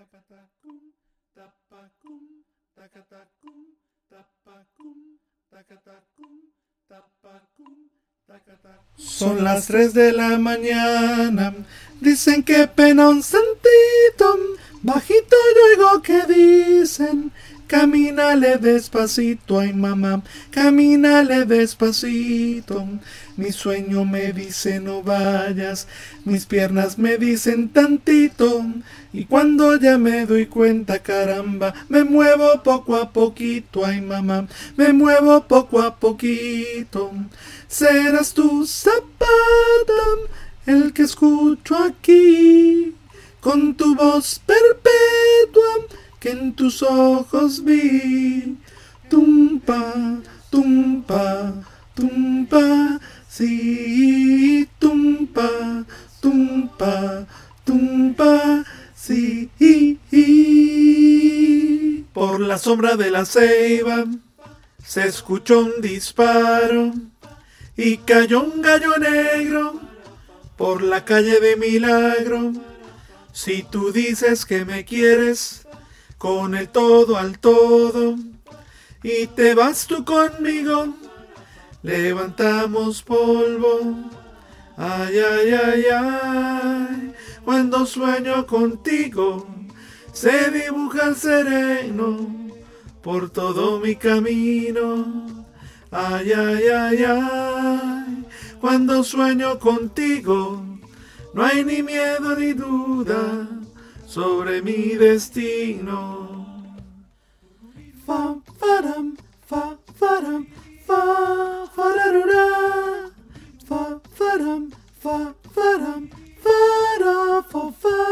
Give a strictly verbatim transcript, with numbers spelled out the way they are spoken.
Tacatacum, tapacum, tacatacum, tapacum, tacatacum, tapacum, tacatacum. Son las tres de la mañana, dicen que pena un santito, bajito yo oigo que dicen, camínale despacito, ay mamá, camínale despacito. Mi sueño me dice no vayas, mis piernas me dicen tantito, y cuando ya me doy cuenta, caramba, me muevo poco a poquito, ay mamá, me muevo poco a poquito. Serás tu Zapata el que escucho aquí, con tu voz perpetua que en tus ojos vi. Tumpa, tumpa, tumpa, sí, tumpa, tumpa, tumpa, sí. Por la sombra de la ceiba se escuchó un disparo y cayó un gallo negro por la calle de Milagro. Si tú dices que me quieres con el todo al todo y te vas tú conmigo, levantamos polvo. Ay, ay, ay, ay, cuando sueño contigo se dibuja el sereno por todo mi camino. Ay, ay, ay, ay, cuando sueño contigo no hay ni miedo ni duda sobre mi destino. Fa, faram, fa, faram, fa, fararura, fa, faram, fa, faram, fara, fa, fa.